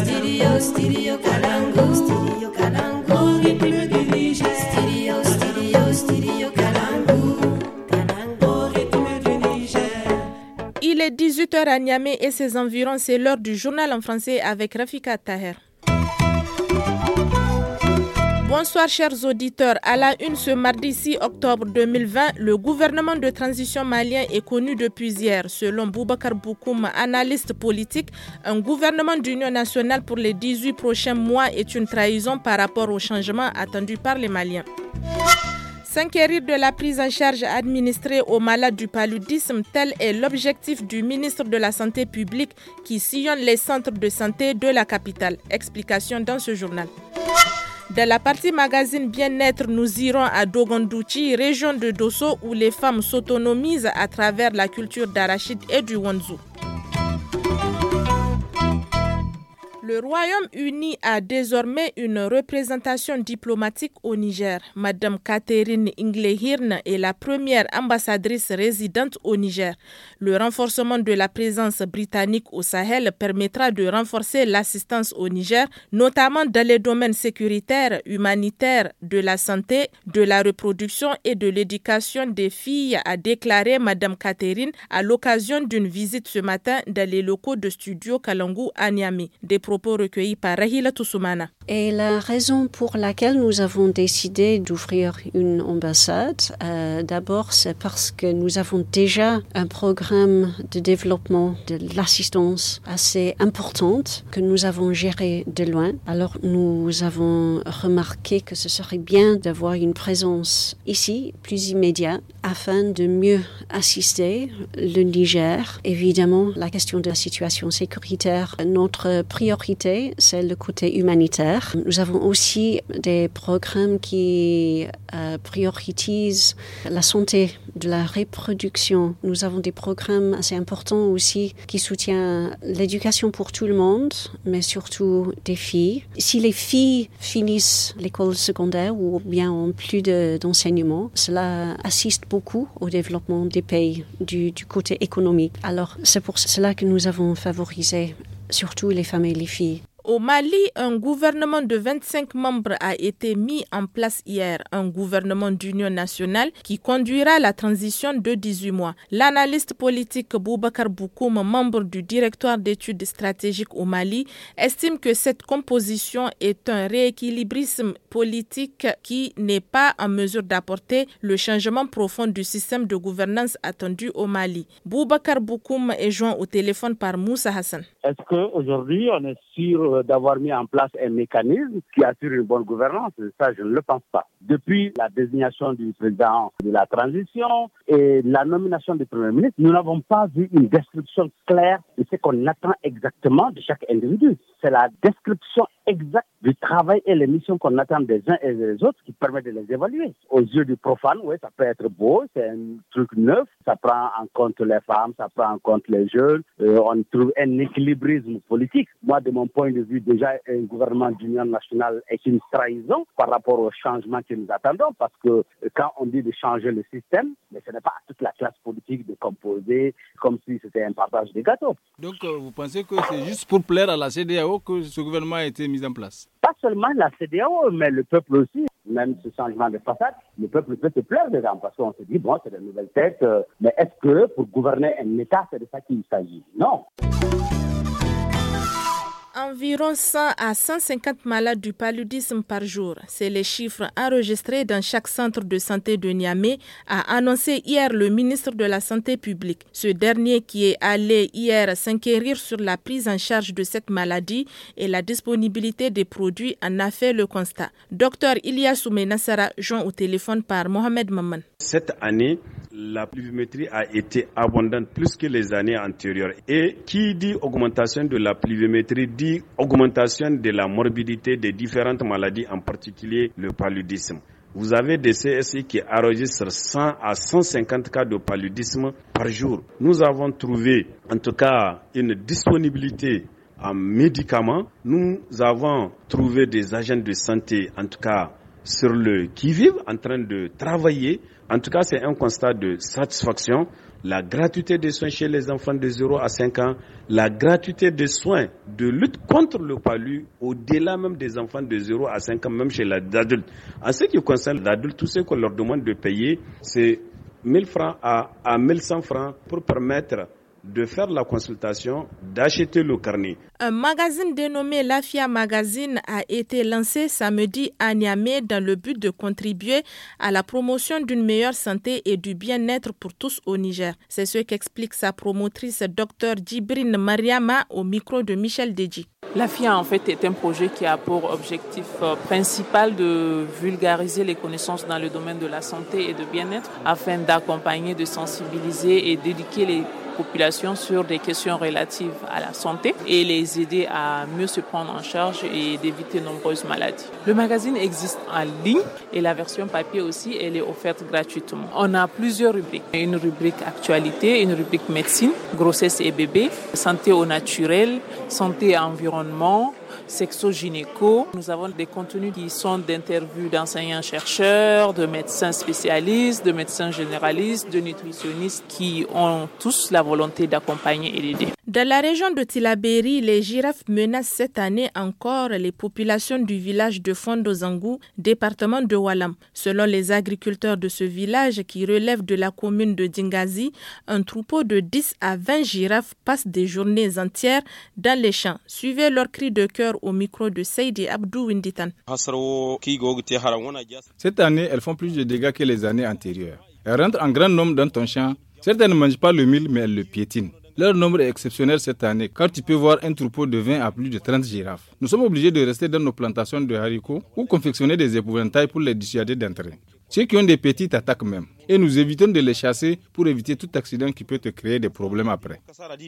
Studio Kalangu, Studio Kalangu, Studio Kalangu, Il est 18h à Niamey et ses environs, c'est l'heure du journal en français avec Rafika Taher. Bonsoir chers auditeurs. À la une ce mardi 6 octobre 2020, le gouvernement de transition malien est connu depuis hier. Selon Boubacar Bokoum, analyste politique, un gouvernement d'union nationale pour les 18 prochains mois est une trahison par rapport aux changements attendus par les Maliens. S'inquérir de la prise en charge administrée aux malades du paludisme, tel est l'objectif du ministre de la Santé publique qui sillonne les centres de santé de la capitale. Explication dans ce journal. Dans la partie magazine Bien-être, nous irons à Dogondouchi, région de Dosso, où les femmes s'autonomisent à travers la culture d'arachide et du wanzou. Le Royaume-Uni a désormais une représentation diplomatique au Niger. Madame Catherine Inglehirn est la première ambassadrice résidente au Niger. Le renforcement de la présence britannique au Sahel permettra de renforcer l'assistance au Niger, notamment dans les domaines sécuritaires, humanitaires, de la santé, de la reproduction et de l'éducation des filles, a déclaré Madame Catherine à l'occasion d'une visite ce matin dans les locaux de Studio Kalangu à Niamey. Des propos recueillis par Rahila Toussoumana. Et la raison pour laquelle nous avons décidé d'ouvrir une ambassade, d'abord c'est parce que nous avons déjà un programme de développement de l'assistance assez importante que nous avons géré de loin. Alors nous avons remarqué que ce serait bien d'avoir une présence ici, plus immédiate, afin de mieux assister le Niger. Évidemment, la question de la situation sécuritaire, notre priorité, c'est le côté humanitaire. Nous avons aussi des programmes qui prioritisent la santé de la reproduction. Nous avons des programmes assez importants aussi qui soutiennent l'éducation pour tout le monde, mais surtout des filles. Si les filles finissent l'école secondaire ou bien ont plus d'enseignement, cela assiste beaucoup au développement des pays du côté économique. Alors, c'est pour cela que nous avons favorisé surtout les femmes et les filles. Au Mali, un gouvernement de 25 membres a été mis en place hier, un gouvernement d'union nationale qui conduira la transition de 18 mois. L'analyste politique Boubacar Bokoum, membre du directoire d'études stratégiques au Mali, estime que cette composition est un rééquilibrisme politique qui n'est pas en mesure d'apporter le changement profond du système de gouvernance attendu au Mali. Boubacar Bokoum est joint au téléphone par Moussa Hassan. Est-ce qu'aujourd'hui on est sûr d'avoir mis en place un mécanisme qui assure une bonne gouvernance? Ça, je ne le pense pas. Depuis la désignation du président de la transition et la nomination du Premier ministre, nous n'avons pas vu une description claire de ce qu'on attend exactement de chaque individu. C'est la description exacte du travail et les missions qu'on attend des uns et des autres qui permet de les évaluer. Aux yeux du profane, oui, ça peut être beau, c'est un truc neuf, ça prend en compte les femmes, ça prend en compte les jeunes, on trouve un équilibrisme politique. Moi, de mon point de vue, déjà, un gouvernement d'union nationale est une trahison par rapport au changement que nous attendons, parce que quand on dit de changer le système, mais ce n'est pas à toute la classe politique de composer comme si c'était un partage de gâteaux. Donc, vous pensez que c'est juste pour plaire à la CEDEAO que ce gouvernement a été mis en place? Pas seulement la CEDEAO, mais le peuple aussi. Même ce changement de façade, le peuple peut se plaire dedans parce qu'on se dit, bon, c'est de nouvelles têtes, mais est-ce que pour gouverner un État, c'est de ça qu'il s'agit? Non. Environ 100 à 150 malades du paludisme par jour. C'est les chiffres enregistrés dans chaque centre de santé de Niamey, a annoncé hier le ministre de la Santé publique. Ce dernier qui est allé hier s'inquérir sur la prise en charge de cette maladie et la disponibilité des produits en a fait le constat. Dr Ilyas Nassara, joint au téléphone par Mohamed Maman. Cette année, la pluviométrie a été abondante plus que les années antérieures. Et qui dit augmentation de la pluviométrie dit augmentation de la morbidité des différentes maladies, en particulier le paludisme. Vous avez des CSI qui enregistrent 100 à 150 cas de paludisme par jour. Nous avons trouvé en tout cas une disponibilité en médicaments. Nous avons trouvé des agents de santé, en tout cas sur le qui-vive, en train de travailler. En tout cas, c'est un constat de satisfaction. la gratuité des soins chez les enfants de 0 à 5 ans, la gratuité des soins de lutte contre le palu au-delà même des enfants de 0 à 5 ans, même chez les adultes. En ce qui concerne les adultes, tout ce qu'on leur demande de payer, c'est 1000 francs à 1100 francs pour permettre de faire la consultation, d'acheter le carnet. Un magazine dénommé Lafia Magazine a été lancé samedi à Niamey dans le but de contribuer à la promotion d'une meilleure santé et du bien-être pour tous au Niger. C'est ce qu'explique sa promotrice Dr Djibrine Mariama au micro de Michel Deji. Lafia en fait est un projet qui a pour objectif principal de vulgariser les connaissances dans le domaine de la santé et de bien-être afin d'accompagner, de sensibiliser et d'éduquer les populations sur des questions relatives à la santé et les aider à mieux se prendre en charge et d'éviter nombreuses maladies. Le magazine existe en ligne et la version papier aussi, elle est offerte gratuitement. On a plusieurs rubriques. Une rubrique actualité, une rubrique médecine, grossesse et bébé, santé au naturel, santé et environnement, sexo-gynéco. Nous avons des contenus qui sont d'interviews d'enseignants-chercheurs, de médecins spécialistes, de médecins généralistes, de nutritionnistes qui ont tous la volonté d'accompagner et d'aider. Dans la région de Tillabéri, les girafes menacent cette année encore les populations du village de Fondozangou, département de Walam. Selon les agriculteurs de ce village qui relève de la commune de Dingazi, un troupeau de 10 à 20 girafes passe des journées entières dans les champs. Suivez leur cri de cœur au micro de Seydi Abdou Winditan. Cette année, elles font plus de dégâts que les années antérieures. Elles rentrent en grand nombre dans ton champ. Certaines ne mangent pas le mil, mais elles le piétinent. Leur nombre est exceptionnel cette année, car tu peux voir un troupeau de 20 à plus de 30 girafes. Nous sommes obligés de rester dans nos plantations de haricots ou confectionner des épouvantails pour les dissuader d'entrer. Ceux qui ont des petites attaquent même. Et nous évitons de les chasser pour éviter tout accident qui peut te créer des problèmes après.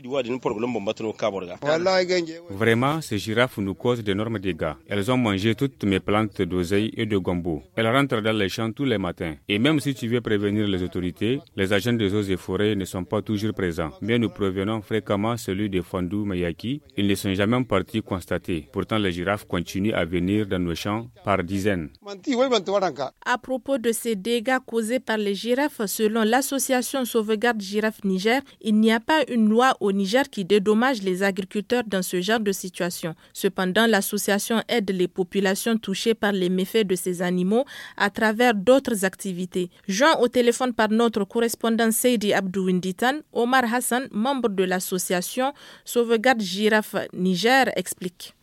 Vraiment, ces girafes nous causent d'énormes dégâts. Elles ont mangé toutes mes plantes d'oseille et de gombo. Elles rentrent dans les champs tous les matins. Et même si tu veux prévenir les autorités, les agents des eaux et forêts ne sont pas toujours présents. Mais nous prévenons fréquemment celui de Fandou Mayaki. Ils ne sont jamais partis constater. Pourtant, les girafes continuent à venir dans nos champs par dizaines. À propos de ces dégâts causés par les girafes, selon l'association Sauvegarde Girafe Niger, il n'y a pas une loi au Niger qui dédommage les agriculteurs dans ce genre de situation. Cependant, l'association aide les populations touchées par les méfaits de ces animaux à travers d'autres activités. Joint au téléphone par notre correspondant Seydi Abdou Winditan, Omar Hassan, membre de l'association Sauvegarde Girafe Niger, explique.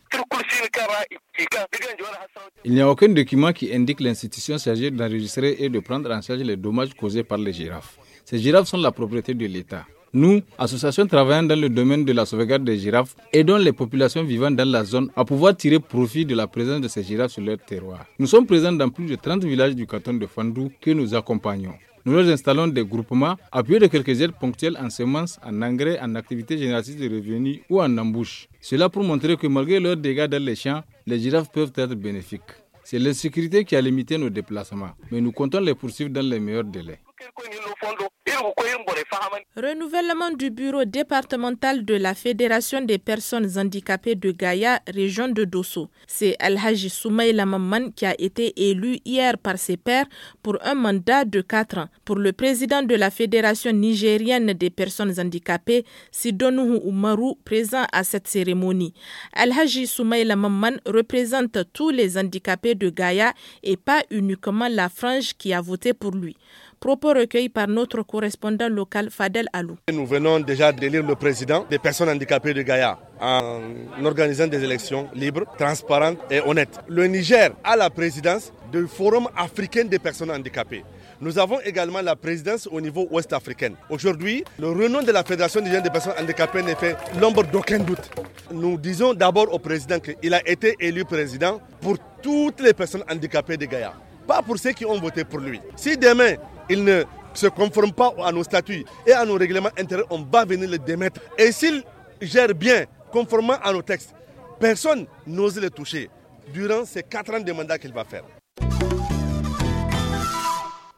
Il n'y a aucun document qui indique l'institution chargée d'enregistrer et de prendre en charge les dommages causés par les girafes. Ces girafes sont la propriété de l'État. Nous, associations travaillant dans le domaine de la sauvegarde des girafes, aidons les populations vivant dans la zone à pouvoir tirer profit de la présence de ces girafes sur leur terroir. Nous sommes présents dans plus de 30 villages du canton de Fandou que nous accompagnons. Nous leur installons des groupements appuyés de quelques aides ponctuelles en semences, en engrais, en activités génératrices de revenus ou en embouches. Cela pour montrer que malgré leurs dégâts dans les champs, les girafes peuvent être bénéfiques. C'est l'insécurité qui a limité nos déplacements, mais nous comptons les poursuivre dans les meilleurs délais. Renouvellement du bureau départemental de la Fédération des personnes handicapées de Gaïa, région de Dosso. C'est Al-Haji Soumaïla Mamman qui a été élu hier par ses pairs pour un mandat de 4 ans. Pour le président de la Fédération nigérienne des personnes handicapées, Sidonou Oumarou, présent à cette cérémonie. Al-Haji Soumaïla Mamman représente tous les handicapés de Gaïa et pas uniquement la frange qui a voté pour lui. Propos recueillis par notre correspondant local Fadel Alou. Nous venons déjà d'élire le président des personnes handicapées de Gaïa en organisant des élections libres, transparentes et honnêtes. Le Niger a la présidence du Forum africain des personnes handicapées. Nous avons également la présidence au niveau ouest-africain. Aujourd'hui, le renom de la Fédération nigérienne des personnes handicapées ne fait l'ombre d'aucun doute. Nous disons d'abord au président qu'il a été élu président pour toutes les personnes handicapées de Gaïa, pas pour ceux qui ont voté pour lui. Si demain, il ne se conforme pas à nos statuts et à nos règlements intérieurs, on va venir le démettre. Et s'il gère bien, conformément à nos textes, personne n'ose le toucher durant ces 4 ans de mandat qu'il va faire.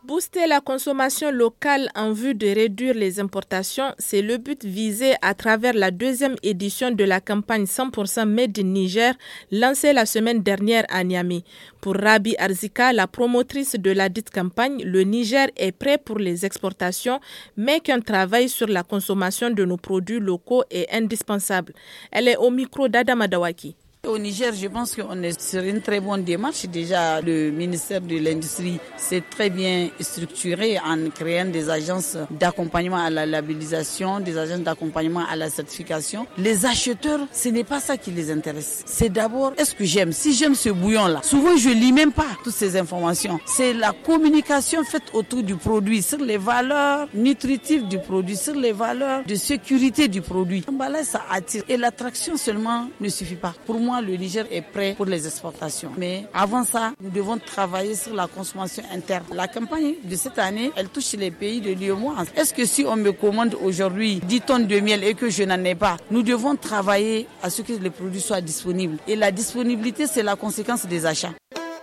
Booster la consommation locale en vue de réduire les importations, c'est le but visé à travers la deuxième édition de la campagne 100% Made in Niger, lancée la semaine dernière à Niamey. Pour Rabi Arzika, la promotrice de la dite campagne, le Niger est prêt pour les exportations, mais qu'un travail sur la consommation de nos produits locaux est indispensable. Elle est au micro d'Adama Dawaki. Au Niger, je pense qu'on est sur une très bonne démarche. Déjà, le ministère de l'Industrie s'est très bien structuré en créant des agences d'accompagnement à la labellisation, des agences d'accompagnement à la certification. Les acheteurs, ce n'est pas ça qui les intéresse. C'est d'abord, est-ce que j'aime? Si j'aime ce bouillon-là, souvent je lis même pas toutes ces informations. C'est la communication faite autour du produit, sur les valeurs nutritives du produit, sur les valeurs de sécurité du produit. L'emballage, ça attire. Et l'attraction seulement ne suffit pas. Pour moi, le Niger est prêt pour les exportations. Mais avant ça, nous devons travailler sur la consommation interne. La campagne de cette année, elle touche les pays de l'UEMOA. Est-ce que si on me commande aujourd'hui 10 tonnes de miel et que je n'en ai pas, nous devons travailler à ce que les produits soient disponibles. Et la disponibilité, c'est la conséquence des achats.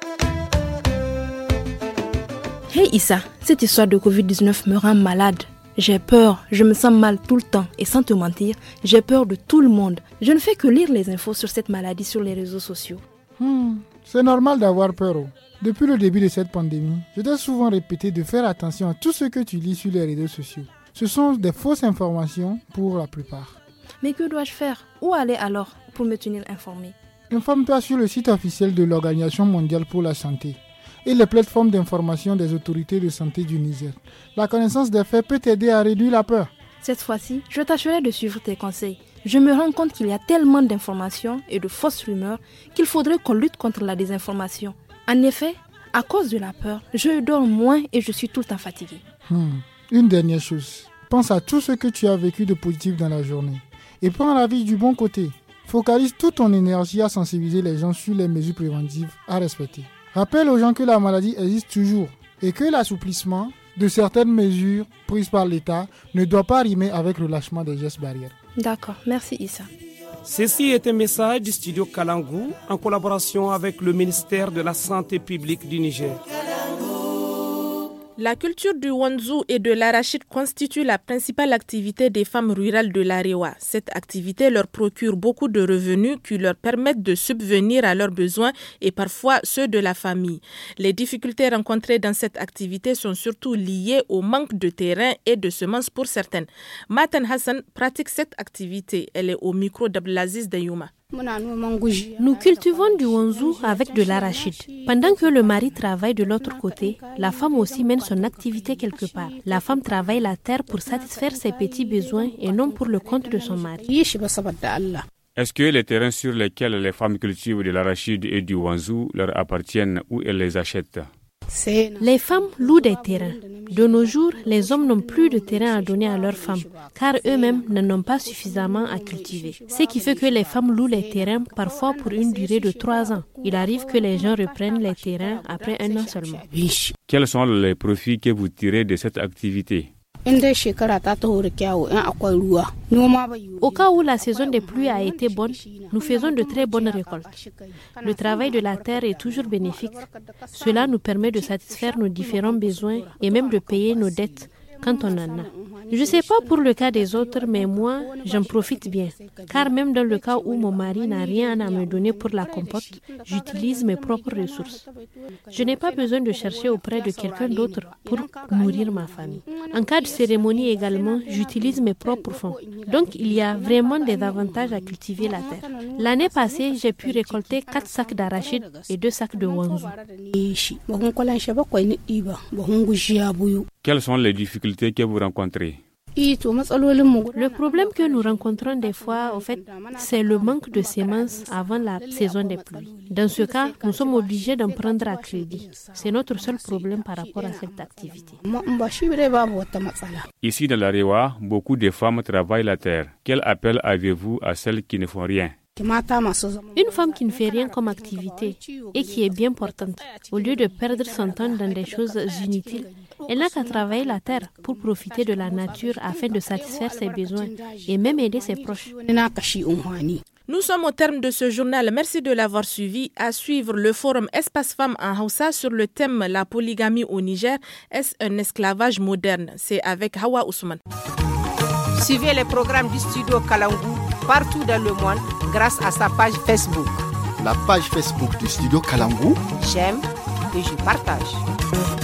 Hey Issa, cette histoire de Covid-19 me rend malade. J'ai peur, je me sens mal tout le temps et sans te mentir, j'ai peur de tout le monde. Je ne fais que lire les infos sur cette maladie sur les réseaux sociaux. C'est normal d'avoir peur. Depuis le début de cette pandémie, je t'ai souvent répété de faire attention à tout ce que tu lis sur les réseaux sociaux. Ce sont des fausses informations pour la plupart. Mais que dois-je faire? Où aller alors pour me tenir informé? Informe-toi sur le site officiel de l'Organisation mondiale pour la santé et les plateformes d'information des autorités de santé du Niger. La connaissance des faits peut t'aider à réduire la peur. Cette fois-ci, je tâcherai de suivre tes conseils. Je me rends compte qu'il y a tellement d'informations et de fausses rumeurs qu'il faudrait qu'on lutte contre la désinformation. En effet, à cause de la peur, je dors moins et je suis tout le temps fatigué. Une dernière chose, pense à tout ce que tu as vécu de positif dans la journée et prends la vie du bon côté. Focalise toute ton énergie à sensibiliser les gens sur les mesures préventives à respecter. Rappelle aux gens que la maladie existe toujours et que l'assouplissement de certaines mesures prises par l'État ne doit pas rimer avec le lâchement des gestes barrières. D'accord, merci Issa. Ceci est un message du studio Kalangu en collaboration avec le ministère de la Santé publique du Niger. La culture du wanzou et de l'arachide constitue la principale activité des femmes rurales de l'Arewa. Cette activité leur procure beaucoup de revenus qui leur permettent de subvenir à leurs besoins et parfois ceux de la famille. Les difficultés rencontrées dans cette activité sont surtout liées au manque de terrain et de semences pour certaines. Matan Hassan pratique cette activité. Elle est au micro d'Abdelaziz Dayouma. Nous cultivons du wanzou avec de l'arachide. Pendant que le mari travaille de l'autre côté, la femme aussi mène son activité quelque part. La femme travaille la terre pour satisfaire ses petits besoins et non pour le compte de son mari. Est-ce que les terrains sur lesquels les femmes cultivent de l'arachide et du wanzou leur appartiennent ou elles les achètent? Les femmes louent des terrains. De nos jours, les hommes n'ont plus de terrain à donner à leurs femmes, car eux-mêmes n'en ont pas suffisamment à cultiver. Ce qui fait que les femmes louent les terrains parfois pour une durée de 3 ans. Il arrive que les gens reprennent les terrains après 1 an seulement. Quels sont les profits que vous tirez de cette activité? Au cas où la saison des pluies a été bonne, nous faisons de très bonnes récoltes. Le travail de la terre est toujours bénéfique. Cela nous permet de satisfaire nos différents besoins et même de payer nos dettes quand on en a. Je ne sais pas pour le cas des autres, mais moi, j'en profite bien. Car même dans le cas où mon mari n'a rien à me donner pour la compote, j'utilise mes propres ressources. Je n'ai pas besoin de chercher auprès de quelqu'un d'autre pour nourrir ma famille. En cas de cérémonie également, j'utilise mes propres fonds. Donc, il y a vraiment des avantages à cultiver la terre. L'année passée, j'ai pu récolter 4 sacs d'arachide et 2 sacs de wanzou. Quelles sont les difficultés que vous rencontrez? Le problème que nous rencontrons des fois, c'est le manque de semences avant la saison des pluies. Dans ce cas, nous sommes obligés d'en prendre à crédit. C'est notre seul problème par rapport à cette activité. Ici dans l'Arewa, beaucoup de femmes travaillent la terre. Quel appel avez-vous à celles qui ne font rien? Une femme qui ne fait rien comme activité et qui est bien portante, au lieu de perdre son temps dans des choses inutiles, elle n'a qu'à travailler la terre pour profiter de la nature afin de satisfaire ses besoins et même aider ses proches. Nous sommes au terme de ce journal. Merci de l'avoir suivi. À suivre le forum Espace Femmes en Hausa sur le thème La polygamie au Niger. Est-ce un esclavage moderne? C'est avec Hawa Ousmane. Suivez les programmes du studio Kalangu partout dans le monde grâce à sa page Facebook. La page Facebook du studio Kalangu. J'aime et je partage.